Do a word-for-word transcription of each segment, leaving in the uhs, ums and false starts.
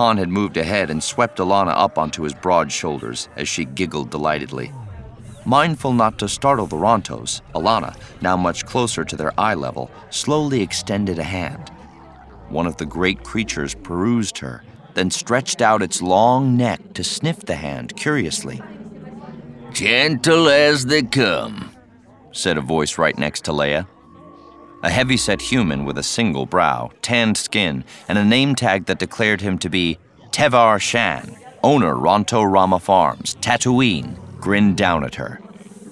Han had moved ahead and swept Alana up onto his broad shoulders as she giggled delightedly. Mindful not to startle the Rontos, Alana, now much closer to their eye level, slowly extended a hand. One of the great creatures perused her, then stretched out its long neck to sniff the hand curiously. "Gentle as they come," said a voice right next to Leia. A heavy-set human with a single brow, tanned skin, and a name tag that declared him to be Tevar Shan, owner Ronto Rama Farms, Tatooine, grinned down at her.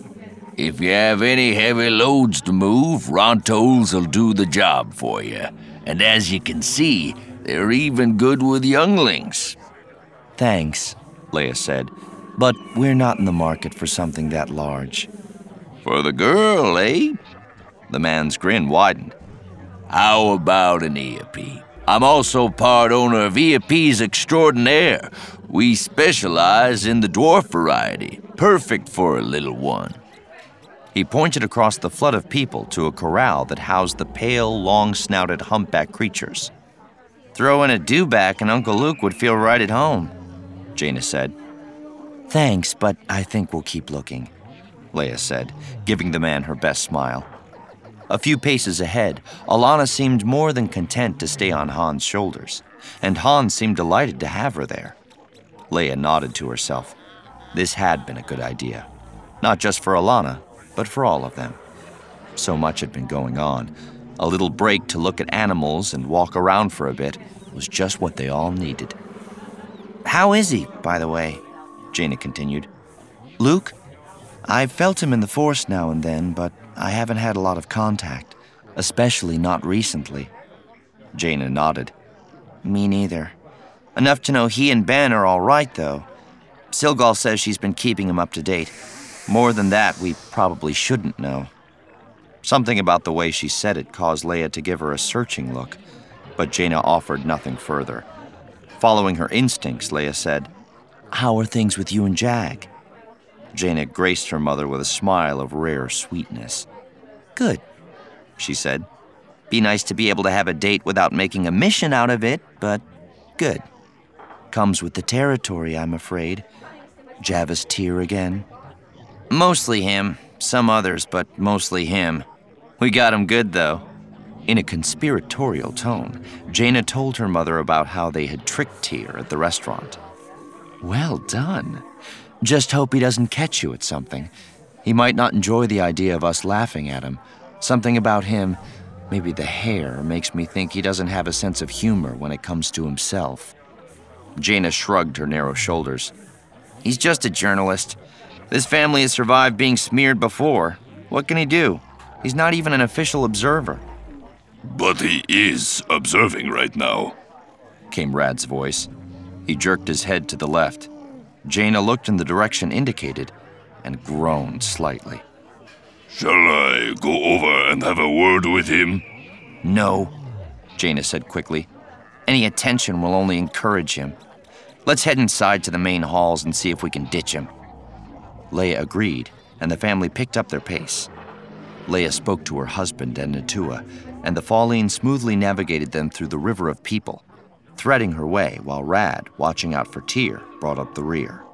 "If you have any heavy loads to move, Rontos will do the job for you. And as you can see, they're even good with younglings." "Thanks," Leia said, "but we're not in the market for something that large." "For the girl, eh?" The man's grin widened. "How about an Eopie? I'm also part owner of Eopies Extraordinaire. We specialize in the dwarf variety, perfect for a little one." He pointed across the flood of people to a corral that housed the pale, long-snouted humpback creatures. "Throw in a dewback and Uncle Luke would feel right at home," Jaina said. "Thanks, but I think we'll keep looking," Leia said, giving the man her best smile. A few paces ahead, Alana seemed more than content to stay on Han's shoulders, and Han seemed delighted to have her there. Leia nodded to herself. This had been a good idea, not just for Alana, but for all of them. So much had been going on. A little break to look at animals and walk around for a bit was just what they all needed. "How is he, by the way?" Jaina continued. "Luke? I've felt him in the Force now and then, but I haven't had a lot of contact, especially not recently." Jaina nodded. "Me neither. Enough to know he and Ben are all right, though. Silgal says she's been keeping him up to date. More than that, we probably shouldn't know." Something about the way she said it caused Leia to give her a searching look, but Jaina offered nothing further. Following her instincts, Leia said, "How are things with you and Jag?" Jaina graced her mother with a smile of rare sweetness. "Good," she said. "Be nice to be able to have a date without making a mission out of it, but good. Comes with the territory, I'm afraid. Javis Tear again?" "Mostly him. Some others, but mostly him. We got him good, though." In a conspiratorial tone, Jaina told her mother about how they had tricked Tear at the restaurant. "Well done. Just hope he doesn't catch you at something. He might not enjoy the idea of us laughing at him. Something about him, maybe the hair, makes me think he doesn't have a sense of humor when it comes to himself." Jaina shrugged her narrow shoulders. "He's just a journalist. This family has survived being smeared before. What can he do? He's not even an official observer." "But he is observing right now," came Rad's voice. He jerked his head to the left. Jaina looked in the direction indicated and groaned slightly. "Shall I go over and have a word with him?" "No," Jaina said quickly. "Any attention will only encourage him. Let's head inside to the main halls and see if we can ditch him." Leia agreed, and the family picked up their pace. Leia spoke to her husband and Natua, and the Falleen smoothly navigated them through the river of people, threading her way while Rad, watching out for Tyr, brought up the rear.